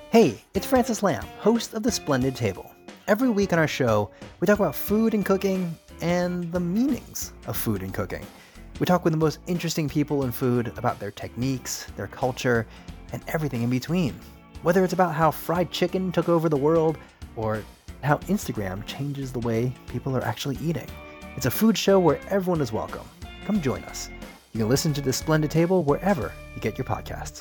Hey, it's Francis Lamb, host of The Splendid Table. Every week on our show, we talk about food and cooking and the meanings of food and cooking. We talk with the most interesting people in food about their techniques, their culture, and everything in between. Whether it's about how fried chicken took over the world or how Instagram changes the way people are actually eating. It's a food show where everyone is welcome. Come join us. You can listen to The Splendid Table wherever you get your podcasts.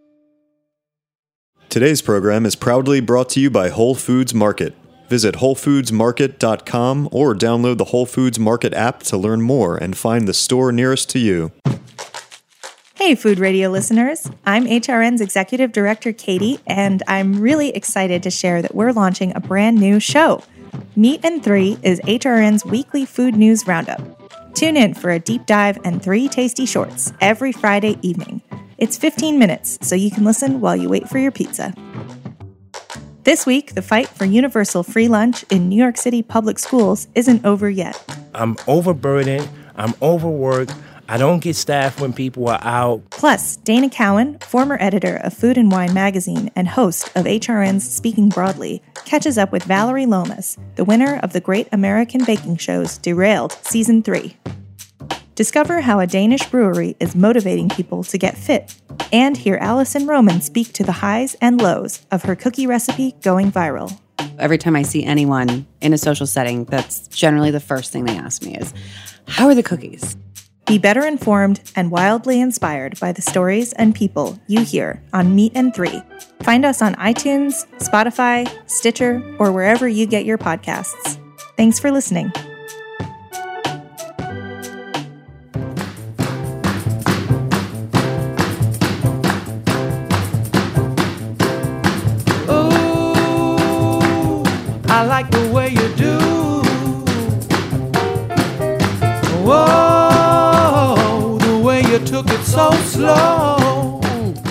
Today's program is proudly brought to you by Whole Foods Market. Visit WholeFoodsMarket.com or download the Whole Foods Market app to learn more and find the store nearest to you. Hey, Food Radio listeners. I'm HRN's Executive Director, Katie, and I'm really excited to share that we're launching a brand new show. Meat and 3 is HRN's weekly food news roundup. Tune in for a deep dive and 3 tasty shorts every Friday evening. It's 15 minutes, so you can listen while you wait for your pizza. This week, the fight for universal free lunch in New York City public schools isn't over yet. I'm overburdened. I'm overworked. I don't get staff when people are out. Plus, Dana Cowan, former editor of Food and Wine magazine and host of HRN's Speaking Broadly, catches up with Valerie Lomas, the winner of the Great American Baking Show's Derailed Season 3. Discover how a Danish brewery is motivating people to get fit, and hear Allison Roman speak to the highs and lows of her cookie recipe going viral. Every time I see anyone in a social setting, that's generally the first thing they ask me is, how are the cookies? Be better informed and wildly inspired by the stories and people you hear on Meat and 3. Find us on iTunes, Spotify, Stitcher, or wherever you get your podcasts. Thanks for listening. I like the way you do. Whoa, the way you took it so slow.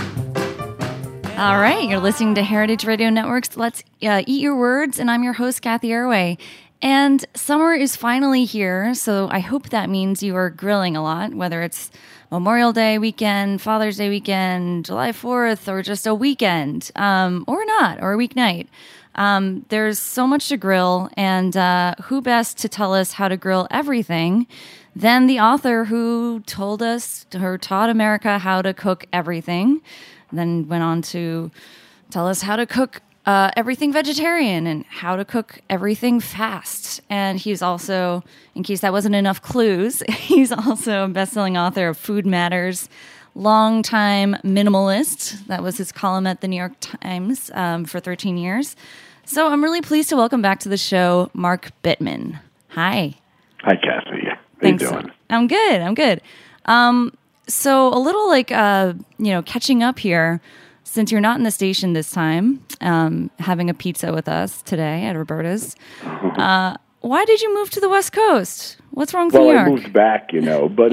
All right, you're listening to Heritage Radio Network's Let's Eat Your Words, and I'm your host, Kathy Erway. And summer is finally here, so I hope that means you are grilling a lot, whether it's Memorial Day weekend, Father's Day weekend, July 4th, or just a weekend, or not, or a weeknight. There's so much to grill, and who best to tell us how to grill everything than the author who taught America how to cook everything, then went on to tell us how to cook everything vegetarian and how to cook everything fast. And he's also, in case that wasn't enough clues, he's also a best-selling author of Food Matters, longtime minimalist. That was his column at the New York Times for 13 years. So I'm really pleased to welcome back to the show Mark Bittman. Hi. Hi, Kathy. How Thanks. you doing? I'm good. So a little catching up here, since you're not in the station this time, having a pizza with us today at Roberta's. Why did you move to the West Coast? What's wrong with New York? Well, I moved back, but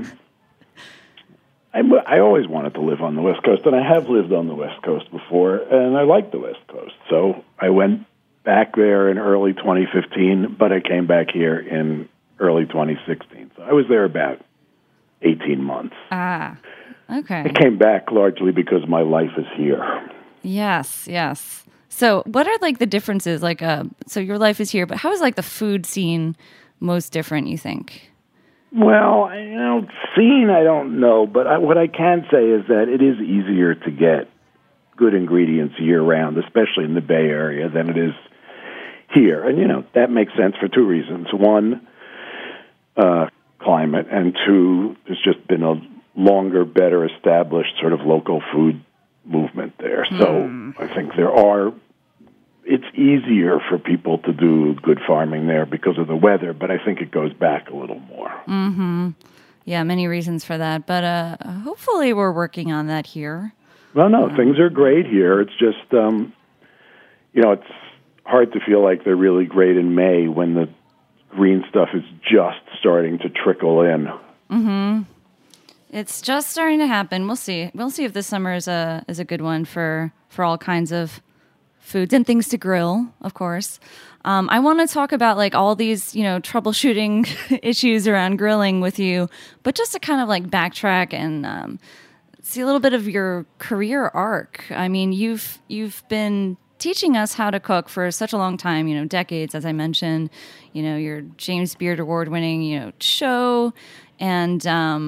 I always wanted to live on the West Coast, and I have lived on the West Coast before, and I like the West Coast. So I went back there in early 2015, but I came back here in early 2016. So I was there about 18 months. Ah, okay. I came back largely because my life is here. Yes. So what are the differences? So your life is here, but how is the food scene most different, you think? Well, scene, I don't know, but what I can say is that it is easier to get good ingredients year-round, especially in the Bay Area, than it is here. And, that makes sense for two reasons. One, climate, and two, there's just been a longer, better established sort of local food movement there. So I think it's easier for people to do good farming there because of the weather, but I think it goes back a little more. Mm-hmm. Yeah, many reasons for that, but hopefully we're working on that here. Well, no, things are great here. It's just, it's hard to feel like they're really great in May when the green stuff is just starting to trickle in. Mm-hmm. It's just starting to happen. We'll see. We'll see if this summer is a good one for all kinds of foods and things to grill, of course. I want to talk about all these, troubleshooting issues around grilling with you, but just to kind of backtrack and see a little bit of your career arc. I mean, you've been teaching us how to cook for such a long time, decades, as I mentioned. Your James Beard Award-winning, show, and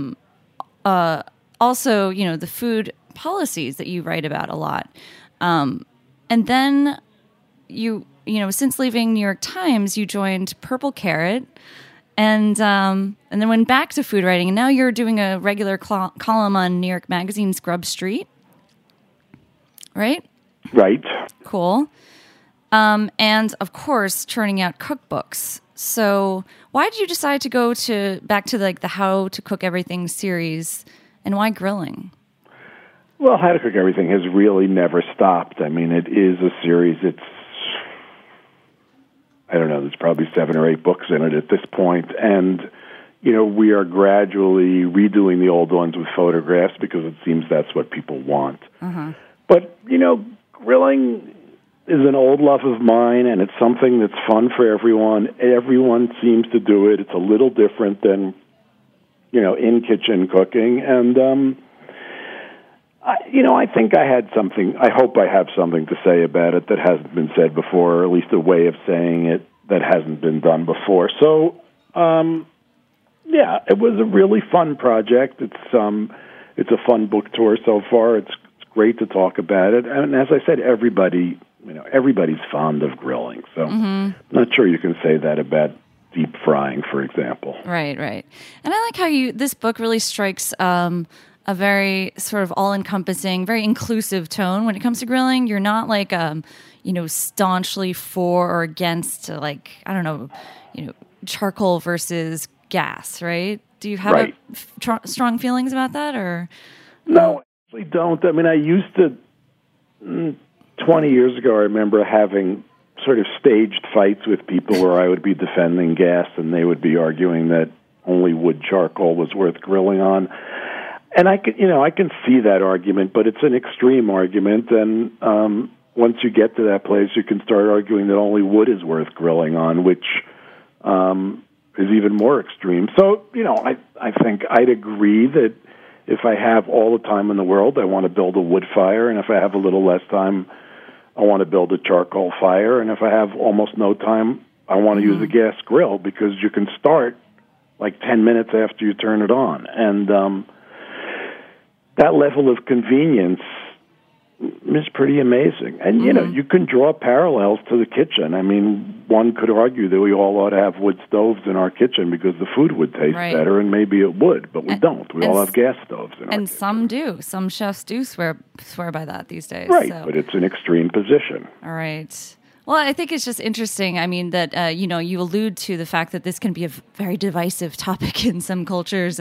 also, the food policies that you write about a lot. And then since leaving New York Times, you joined Purple Carrot, and then went back to food writing, and now you're doing a regular column on New York Magazine's Grub Street, right? Right. Cool. And of course, churning out cookbooks. So, why did you decide to go back to the How to Cook Everything series, and why grilling? Well, How to Cook Everything has really never stopped. I mean, it is a series. I don't know, there's probably 7 or 8 books in it at this point. And, we are gradually redoing the old ones with photographs because it seems that's what people want. Uh-huh. But, grilling is an old love of mine, and it's something that's fun for everyone. Everyone seems to do it. It's a little different than, in-kitchen cooking. And, I think I hope I have something to say about it that hasn't been said before, or at least a way of saying it that hasn't been done before. So, it was a really fun project. It's a fun book tour so far. It's great to talk about it. And as I said, everybody's fond of grilling. So I'm not sure you can say that about deep frying, for example. Right. And I like how this book really strikes a very sort of all-encompassing, very inclusive tone when it comes to grilling. You're not staunchly for or against, charcoal versus gas, right? Do you have strong feelings about that, or? No, I actually don't. I mean, I used to, 20 years ago, I remember having sort of staged fights with people where I would be defending gas and they would be arguing that only wood charcoal was worth grilling on. And I can see that argument, but it's an extreme argument. And once you get to that place, you can start arguing that only wood is worth grilling on, which is even more extreme. So, I think I'd agree that if I have all the time in the world, I want to build a wood fire. And if I have a little less time, I want to build a charcoal fire. And if I have almost no time, I want to use a gas grill, because you can start 10 minutes after you turn it on. And that level of convenience is pretty amazing. And, you can draw parallels to the kitchen. I mean, one could argue that we all ought to have wood stoves in our kitchen because the food would taste better, and maybe it would, but we don't. We all have gas stoves in our kitchen. And some do. Some chefs do swear by that these days. Right, but it's an extreme position. All right. Well, I think it's just interesting. I mean, that, you allude to the fact that this can be a very divisive topic in some cultures.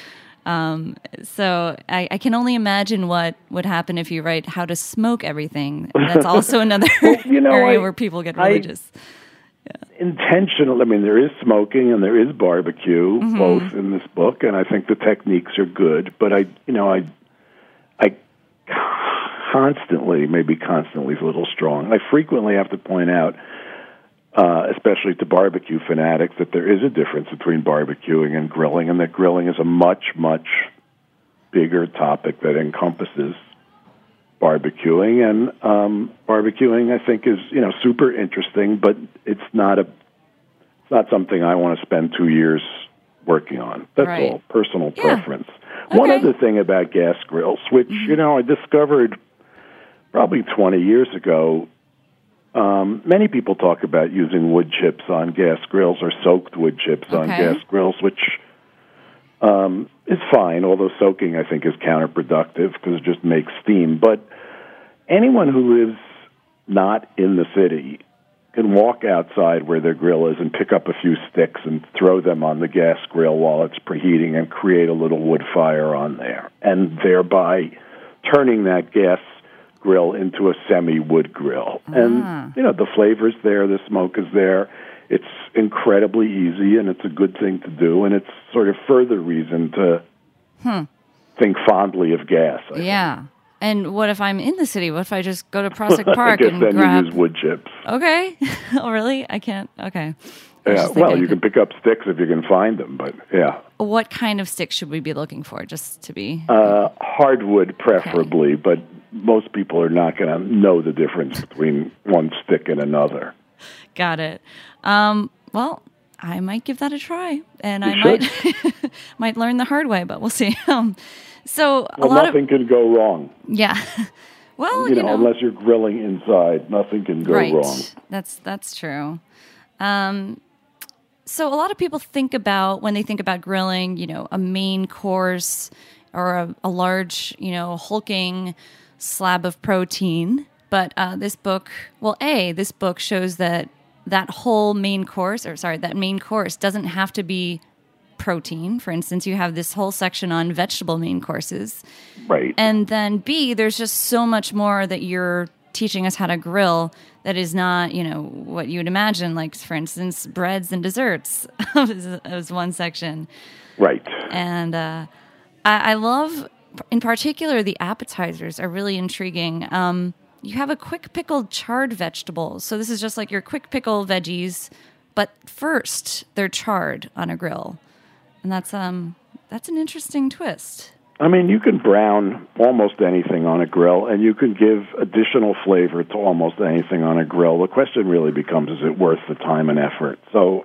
So I can only imagine what would happen if you write How to Smoke Everything. That's also another area where people get religious. Intentional. I mean, there is smoking and there is barbecue, both in this book, and I think the techniques are good. But I constantly is a little strong. I frequently have to point out, especially to barbecue fanatics, that there is a difference between barbecuing and grilling, and that grilling is a much, much bigger topic that encompasses barbecuing. And barbecuing, I think, is super interesting, but it's not something I want to spend 2 years working on. That's all personal preference. Okay. One other thing about gas grills, which I discovered probably 20 years ago. Many people talk about using wood chips on gas grills, or soaked wood chips on gas grills, which is fine, although soaking, I think, is counterproductive because it just makes steam. But anyone who lives not in the city can walk outside where their grill is and pick up a few sticks and throw them on the gas grill while it's preheating and create a little wood fire on there, and thereby turning that gas grill into a semi-wood grill. And, the flavor's there, the smoke is there. It's incredibly easy, and it's a good thing to do, and it's sort of further reason to think fondly of gas. I think. And what if I'm in the city? What if I just go to Prospect Park and then grab... you use wood chips. Okay. Oh, really? I can't? Okay. Yeah, well, you can pick up sticks if you can find them, but yeah. what kind of stick should we be looking for, just to be... Hardwood, preferably, but most people are not going to know the difference between one stick and another. Got it. Well, I might give that a try, and I might learn the hard way, but we'll see. Nothing can go wrong. Yeah. Well, you know, unless you're grilling inside, nothing can go wrong. That's true. So a lot of people think about, when they think about grilling, you know, a main course or a large, you know, hulking slab of protein. But this book shows that whole main course, that main course doesn't have to be protein. For instance, you have this whole section on vegetable main courses. Right. And then B, there's just so much more that you're teaching us how to grill that is not, you know, what you would imagine, like, for instance, breads and desserts as one section. Right. And I love, in particular, the appetizers are really intriguing. You have a quick pickled charred vegetable. So this is just like your quick pickle veggies, but first they're charred on a grill. And that's an interesting twist. I mean, you can brown almost anything on a grill, and you can give additional flavor to almost anything on a grill. The question really becomes, is it worth the time and effort? So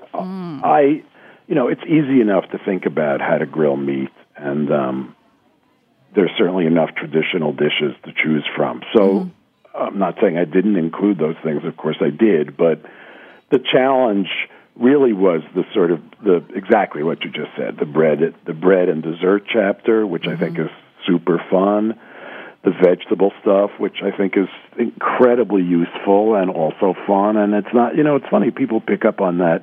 it's easy enough to think about how to grill meat, and there's certainly enough traditional dishes to choose from. So I'm not saying I didn't include those things. Of course I did, but the challenge really was exactly what you just said, the bread and dessert chapter, which I think is super fun, the vegetable stuff, which I think is incredibly useful and also fun. And it's not, it's funny, people pick up on that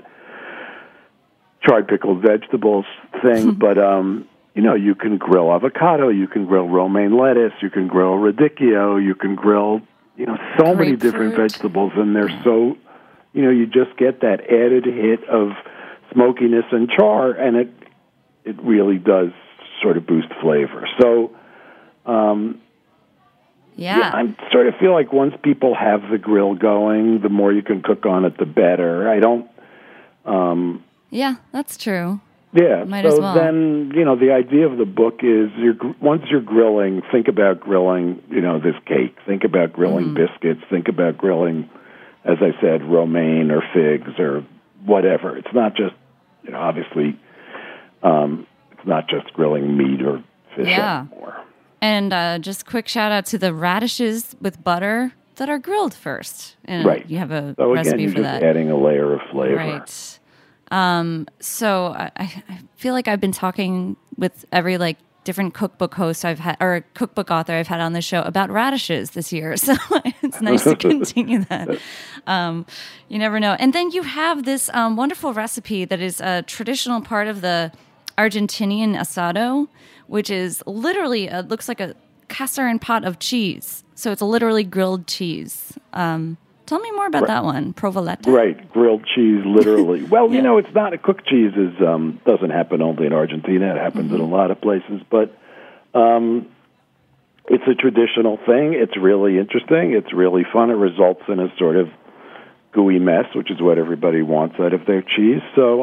charred pickled vegetables thing, but you can grill avocado, you can grill romaine lettuce, you can grill radicchio, you can grill so many different vegetables, and they're so you just get that added hit of smokiness and char, and it really does sort of boost flavor. So, I sort of feel like once people have the grill going, the more you can cook on it, the better. Yeah, that's true. Yeah, Might as well. Then, the idea of the book is once you're grilling, think about grilling, this cake. Think about grilling biscuits. Think about grilling, as I said, romaine or figs or whatever. It's not just, obviously, it's not just grilling meat or fish anymore. And just quick shout out to the radishes with butter that are grilled first. And right. You have a so recipe again, for you're that. Just adding a layer of flavor. Right. So I feel like I've been talking with every different cookbook host I've had, or cookbook author I've had on the show about radishes this year. So it's nice to continue that. You never know. And then you have this wonderful recipe that is a traditional part of the Argentinian asado, which is literally looks like a cast iron pot of cheese. So it's literally grilled cheese. Tell me more about that one, provoletta. Right, grilled cheese, literally. Well, it's not. Cooked cheese doesn't happen only in Argentina. It happens in a lot of places, but it's a traditional thing. It's really interesting. It's really fun. It results in a sort of gooey mess, which is what everybody wants out of their cheese. So,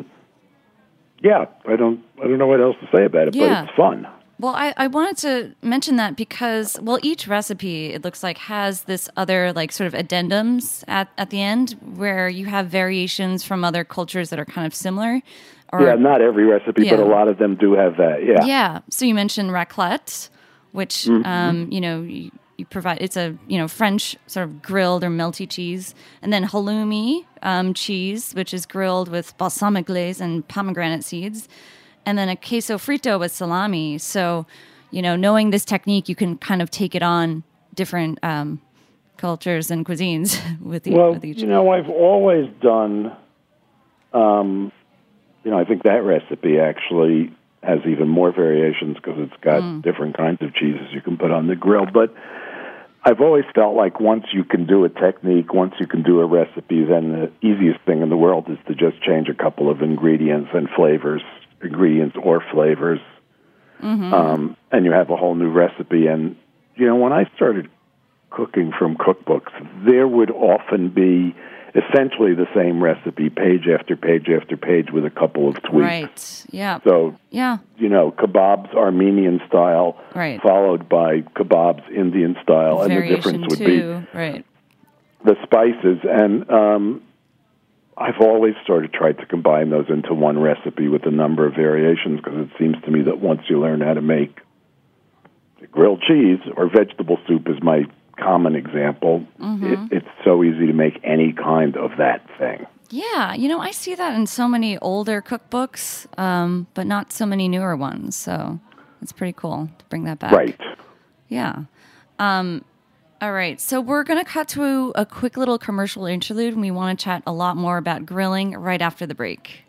I don't know what else to say about it, but it's fun. Well, I wanted to mention that because, each recipe, it looks like, has this other, sort of addendums at the end where you have variations from other cultures that are kind of similar. Not every recipe, but a lot of them do have that, Yeah. So you mentioned raclette, which, you provide, it's a, French sort of grilled or melty cheese. And then halloumi cheese, which is grilled with balsamic glaze and pomegranate seeds. And then a queso frito with salami. So, knowing this technique, you can kind of take it on different cultures and cuisines with each. I've always done, I think that recipe actually has even more variations because it's got different kinds of cheeses you can put on the grill. But I've always felt like once you can do a technique, once you can do a recipe, then the easiest thing in the world is to just change a couple of ingredients or flavors, and you have a whole new recipe. And, when I started cooking from cookbooks, there would often be essentially the same recipe, page after page after page, with a couple of tweaks. Right. Yeah. So, yeah. Kebabs Armenian style, right, followed by kebabs Indian style, and the difference would be right, the spices. And I've always sort of tried to combine those into one recipe with a number of variations, because it seems to me that once you learn how to make grilled cheese, or vegetable soup is my common example, it's so easy to make any kind of that thing. Yeah, I see that in so many older cookbooks, but not so many newer ones. So it's pretty cool to bring that back. Right. Yeah. All right. So we're going to cut to a quick little commercial interlude, and we want to chat a lot more about grilling right after the break.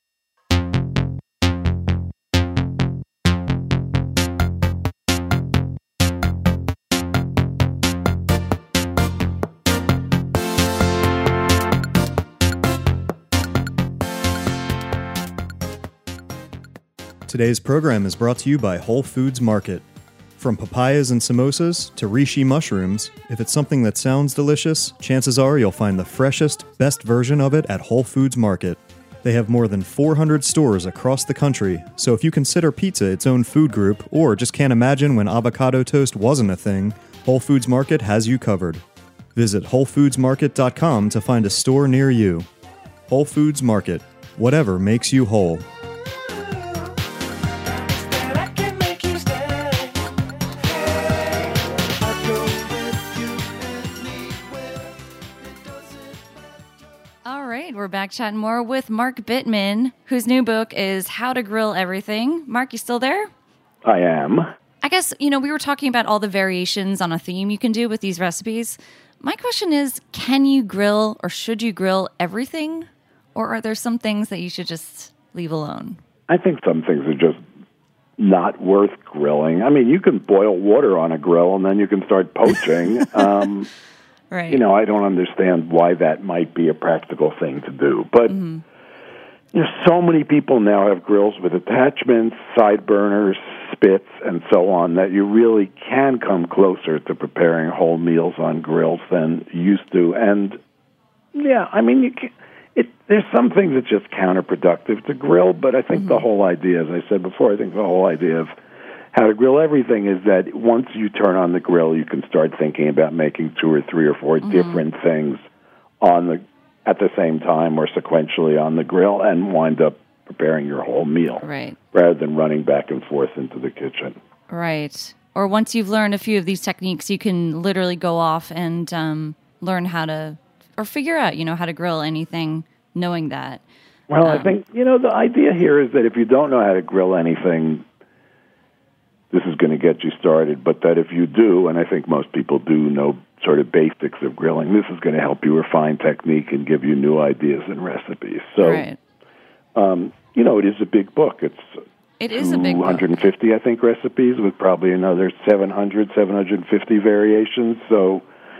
Today's program is brought to you by Whole Foods Market. From papayas and samosas to reishi mushrooms, if it's something that sounds delicious, chances are you'll find the freshest, best version of it at Whole Foods Market. They have more than 400 stores across the country, so if you consider pizza its own food group, or just can't imagine when avocado toast wasn't a thing, Whole Foods Market has you covered. Visit WholeFoodsMarket.com to find a store near you. Whole Foods Market. Whatever makes you whole. We're back chatting more with Mark Bittman, whose new book is How to Grill Everything. Mark, you still there? I am. I guess, we were talking about all the variations on a theme you can do with these recipes. My question is, can you grill or should you grill everything? Or are there some things that you should just leave alone? I think some things are just not worth grilling. I mean, you can boil water on a grill and then you can start poaching. Right. I don't understand why that might be a practical thing to do. But so many people now have grills with attachments, side burners, spits, and so on, that you really can come closer to preparing whole meals on grills than you used to. And, yeah, I mean, there's some things that's just counterproductive to grill, but I think the whole idea, as I said before, I think the whole idea of how to grill everything is that once you turn on the grill, you can start thinking about making 2 or 3 or 4 different things at the same time or sequentially on the grill, and wind up preparing your whole meal, right, rather than running back and forth into the kitchen. Right. Or once you've learned a few of these techniques, you can literally go off and learn how to, or figure out, how to grill anything, knowing that. Well, I think, the idea here is that if you don't know how to grill anything, this is going to get you started, but that if you do, and I think most people do know sort of basics of grilling, this is going to help you refine technique and give you new ideas and recipes. So, right. It is a big book. It is a big book. 250, I think, recipes with probably another 750 variations. So,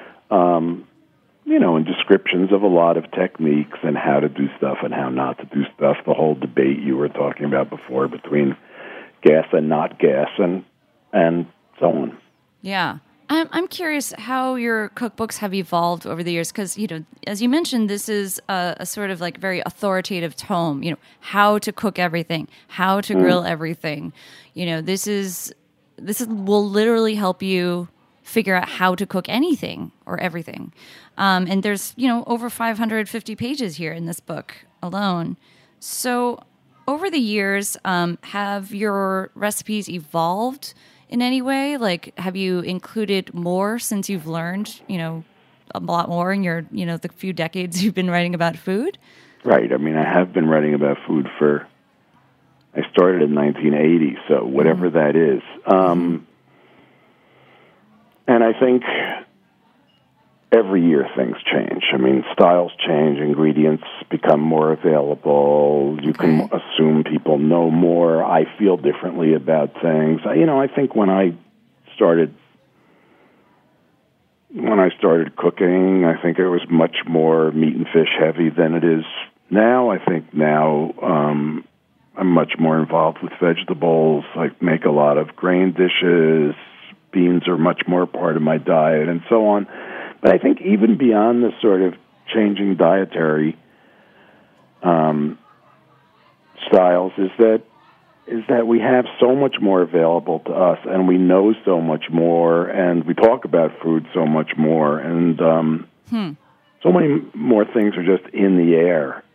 and descriptions of a lot of techniques and how to do stuff and how not to do stuff. The whole debate you were talking about before between gas and not gas, and so on. Yeah. I'm curious how your cookbooks have evolved over the years, because, as you mentioned, this is a sort of like very authoritative tome, how to cook everything, how to grill everything. This will literally help you figure out how to cook anything or everything. And there's, over 550 pages here in this book alone. So over the years, have your recipes evolved in any way? Like, have you included more since you've learned, a lot more in your, the few decades you've been writing about food? Right. I mean, I have been writing about food I started in 1980, so whatever that is. And I think every year things change. I mean, styles change, ingredients become more available. You can assume people know more. I feel differently about things. I think when I started cooking, I think it was much more meat and fish heavy than it is now. I think now I'm much more involved with vegetables. I make a lot of grain dishes. Beans are much more part of my diet, and so on. But I think even beyond the sort of changing dietary styles is that we have so much more available to us, and we know so much more, and we talk about food so much more, and so many more things are just in the air.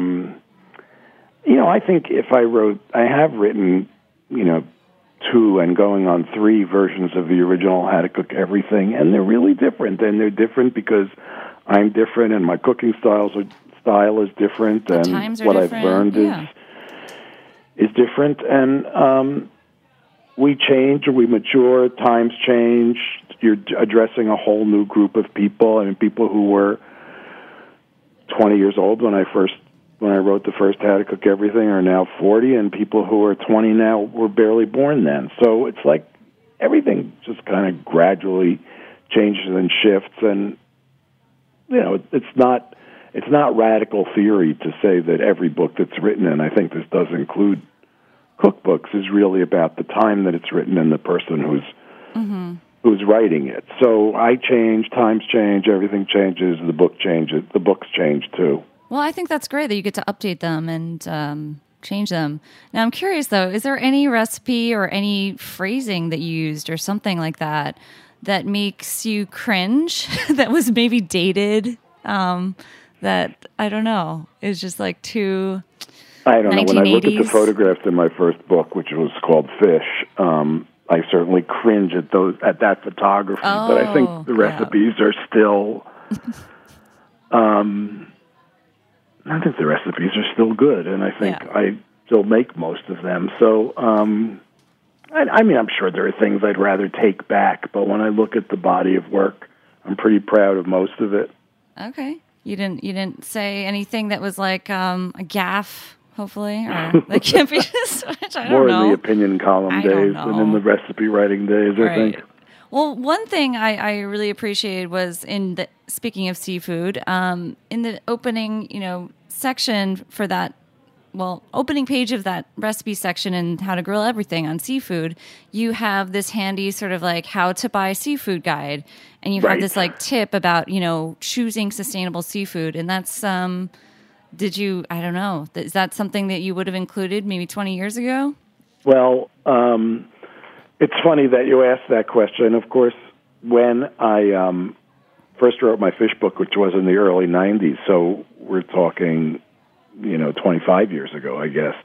I think if I have written, 2 and going on 3 versions of the original How to Cook Everything, and they're really different, and they're different because I'm different, and my cooking style is different, and what I've learned is different, and we change or we mature. Times change. You're addressing a whole new group of people. I mean, people who were 20 years old when I wrote the first How to Cook Everything are now 40, and people who are 20 now were barely born then. So it's like everything just kind of gradually changes and shifts, and it's not radical theory to say that every book that's written, and I think this does include cookbooks, is really about the time that it's written and the person who's writing it. So I change, times change, everything changes, the book changes, the books change too. Well, I think that's great that you get to update them and change them. Now, I'm curious, though, is there any recipe or any phrasing that you used or something like that that makes you cringe, that was maybe dated, that, I don't know, is just like too 1980s? I don't know. When I look at the photographs in my first book, which was called Fish, I certainly cringe at that photography, but I think the recipes are still... I think the recipes are still good, and I think I still make most of them. So, I mean, I'm sure there are things I'd rather take back, but when I look at the body of work, I'm pretty proud of most of it. Okay, you didn't say anything that was like a gaffe, hopefully, or that can't be just much. I don't More know. in the opinion column days than in the recipe writing days, I think. Well, one thing I really appreciated was speaking of seafood, in the opening, section for that, opening page of that recipe section and how to grill everything on seafood, you have this handy sort of like how to buy seafood guide, and you have this like tip about, choosing sustainable seafood. And that's, I don't know, is that something that you would have included maybe 20 years ago? Well, it's funny that you asked that question. Of course, when I first wrote my fish book, which was in the early 90s, so we're talking, 25 years ago, I guess,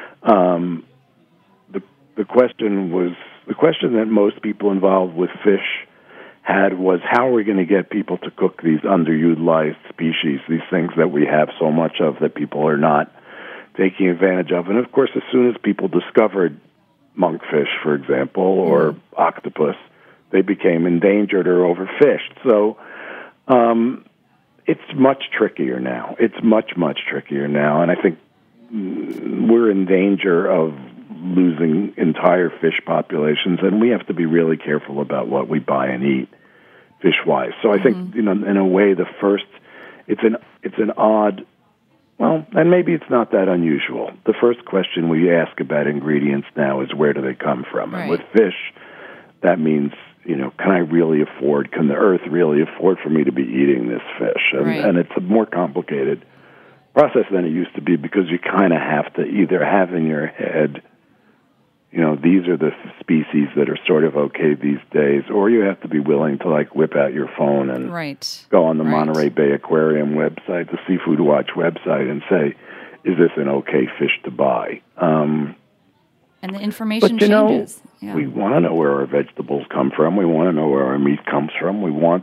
the question that most people involved with fish had was, how are we going to get people to cook these underutilized species, these things that we have so much of that people are not taking advantage of? And, of course, as soon as people discovered monkfish, for example, or octopus, they became endangered or overfished. So it's much trickier now. It's much, much trickier now. And I think we're in danger of losing entire fish populations, and we have to be really careful about what we buy and eat fish-wise. So I think, in a way, it's an odd... Well, and maybe it's not that unusual. The first question we ask about ingredients now is, where do they come from? Right. And with fish, that means, can the earth really afford for me to be eating this fish? And it's a more complicated process than it used to be, because you kind of have to either have in your head, these are the species that are sort of okay these days, or you have to be willing to whip out your phone and go on the Monterey Bay Aquarium website, the Seafood Watch website, and say, is this an okay fish to buy? And the information changes. We want to know where our vegetables come from. We want to know where our meat comes from.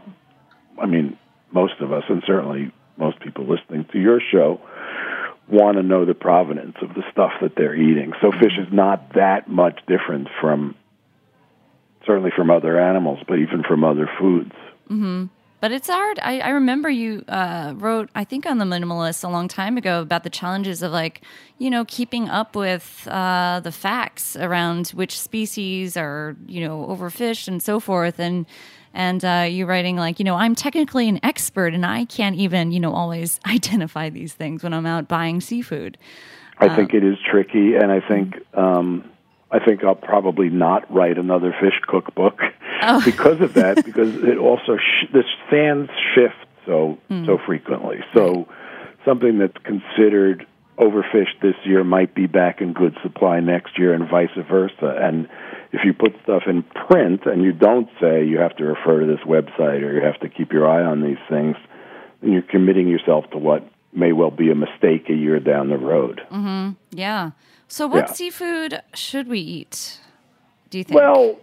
Most of us, and certainly most people listening to your show, want to know the provenance of the stuff that they're eating. So fish is not that much different certainly from other animals, but even from other foods. Mm-hmm. But it's hard. I remember you wrote, I think on The Minimalist a long time ago, about the challenges of keeping up with the facts around which species are, overfished and so forth. And you writing I'm technically an expert and I can't even, always identify these things when I'm out buying seafood. I think it is tricky, and I think I'll probably not write another fish cookbook because of that, because it also the sands shift so frequently. So something that's considered overfished this year might be back in good supply next year, and vice versa. And if you put stuff in print and you don't say you have to refer to this website or you have to keep your eye on these things, then you're committing yourself to what may well be a mistake a year down the road. Mm-hmm. Yeah. So what seafood should we eat, do you think? Well,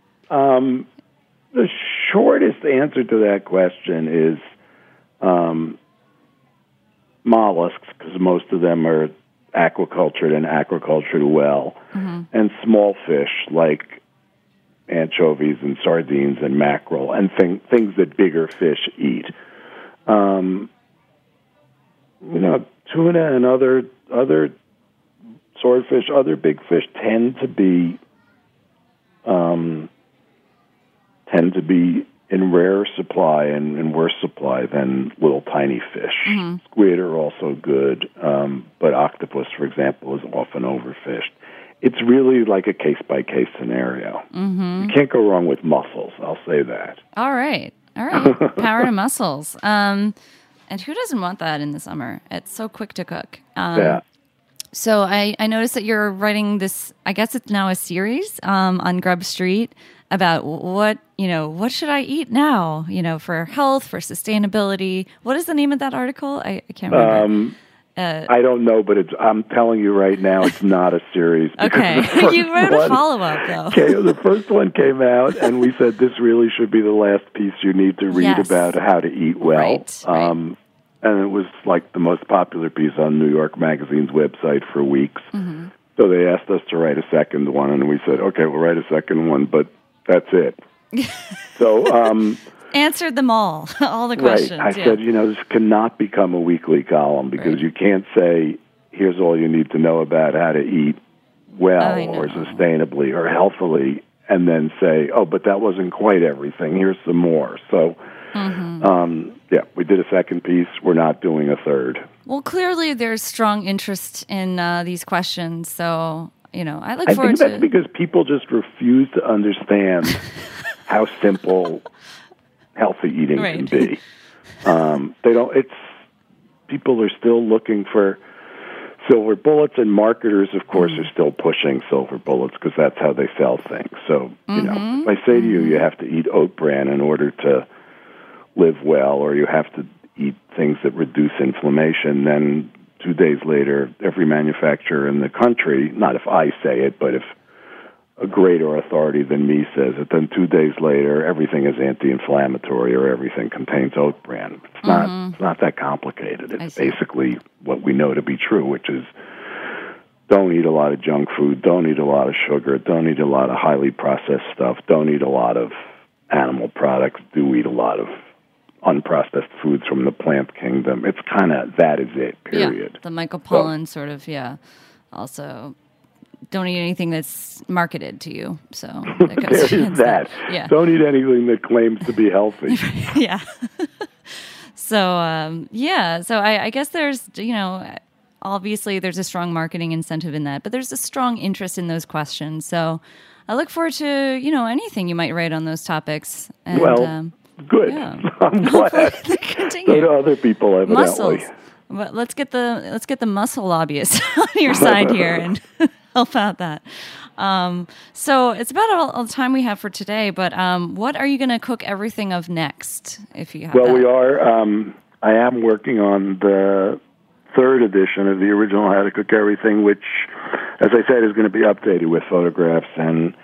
the shortest answer to that question is mollusks, because most of them are aquacultured and aquacultured well, and small fish like anchovies and sardines and mackerel and things that bigger fish eat. Tuna and other swordfish, other big fish tend to be in rarer supply and in worse supply than little tiny fish. Squid are also good, but octopus, for example, is often overfished. It's really like a case-by-case scenario. You can't go wrong with mussels, I'll say that. All right. Power to mussels. And who doesn't want that in the summer? It's so quick to cook. So I noticed that you're writing this, I guess it's now a series on Grub Street about what should I eat now, for health, for sustainability. What is the name of that article? I can't remember. I don't know, but I'm telling you right now, it's not a series. Okay. You wrote a follow-up, though. The first one came out, and we said this really should be the last piece you need to read about how to eat well. Right. And it was like the most popular piece on New York Magazine's website for weeks. So they asked us to write a second one, and we said, okay, we'll write a second one, but that's it. So answered them all the questions. Right. I said, this cannot become a weekly column because you can't say, here's all you need to know about how to eat well or sustainably or healthily, and then say, oh, but that wasn't quite everything. Here's some more. So, we did a second piece. We're not doing a third. Well, clearly there's strong interest in these questions. So, I look forward to... I think that's because people just refuse to understand how simple healthy eating can be. People are still looking for silver bullets, and marketers, of course, are still pushing silver bullets because that's how they sell things. So, if I say to you, you have to eat oat bran in order to live well, or you have to eat things that reduce inflammation, then 2 days later, every manufacturer in the country, not if I say it, but if a greater authority than me says it, then 2 days later, everything is anti-inflammatory or everything contains oat bran. It's not that complicated. It's basically what we know to be true, which is don't eat a lot of junk food, don't eat a lot of sugar, don't eat a lot of highly processed stuff, don't eat a lot of animal products, do eat a lot of unprocessed foods from the plant kingdom. It's kind of, that is it, period. Yeah, the Michael Pollan sort of, Also, don't eat anything that's marketed to you. So there is that. Yeah. Don't eat anything that claims to be healthy. Yeah. So I guess there's, obviously there's a strong marketing incentive in that, but there's a strong interest in those questions. So I look forward to, anything you might write on those topics. And, good. Yeah. I'm glad. So do other people, evidently. Muscles. But let's get the muscle lobbyists on your side here and help out that. So it's about all the time we have for today. But what are you going to cook everything of next? If you have we are. I am working on the third edition of the original How to Cook Everything, which, as I said, is going to be updated with photographs and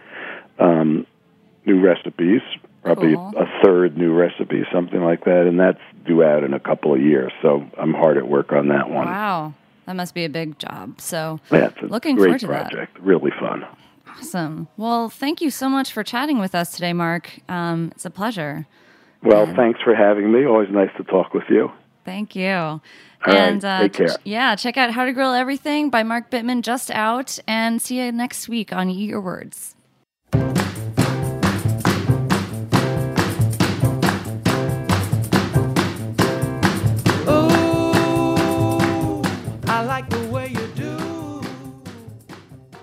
new recipes. Probably a third new recipe, something like that, and that's due out in a couple of years. So I'm hard at work on that one. Wow, that must be a big job. So it's a looking great forward to project. That. Really fun. Awesome. Well, thank you so much for chatting with us today, Mark. It's a pleasure. Well, thanks for having me. Always nice to talk with you. Thank you. All right, take care. Check out How to Grill Everything by Mark Bittman, just out, and see you next week on Eat Your Words.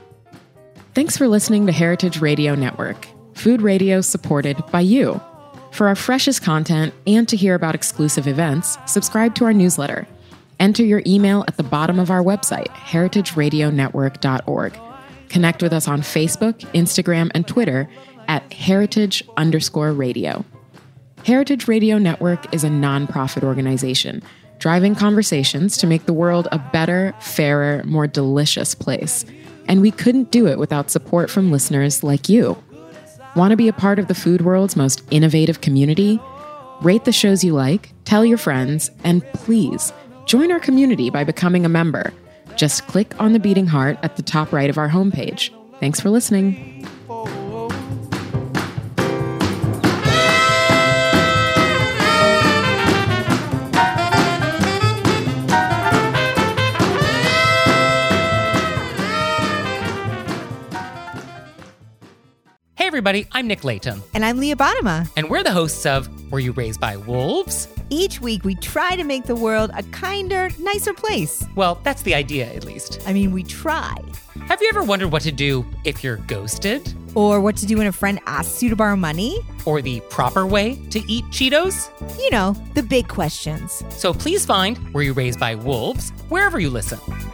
Thanks for listening to Heritage Radio Network, food radio supported by you. For our freshest content and to hear about exclusive events, subscribe to our newsletter. Enter your email at the bottom of our website, heritageradionetwork.org. Connect with us on Facebook, Instagram, and Twitter at heritage_radio. Heritage Radio Network is a nonprofit organization driving conversations to make the world a better, fairer, more delicious place. And we couldn't do it without support from listeners like you. Want to be a part of the food world's most innovative community? Rate the shows you like, tell your friends, and please join our community by becoming a member. Just click on the beating heart at the top right of our homepage. Thanks for listening. Hey everybody, I'm Nick Layton. And I'm Leah Bottima. And we're the hosts of Were You Raised by Wolves? Each week we try to make the world a kinder, nicer place. Well, that's the idea, at least. I mean, we try. Have you ever wondered what to do if you're ghosted? Or what to do when a friend asks you to borrow money? Or the proper way to eat Cheetos? You know, the big questions. So please find Were You Raised by Wolves wherever you listen.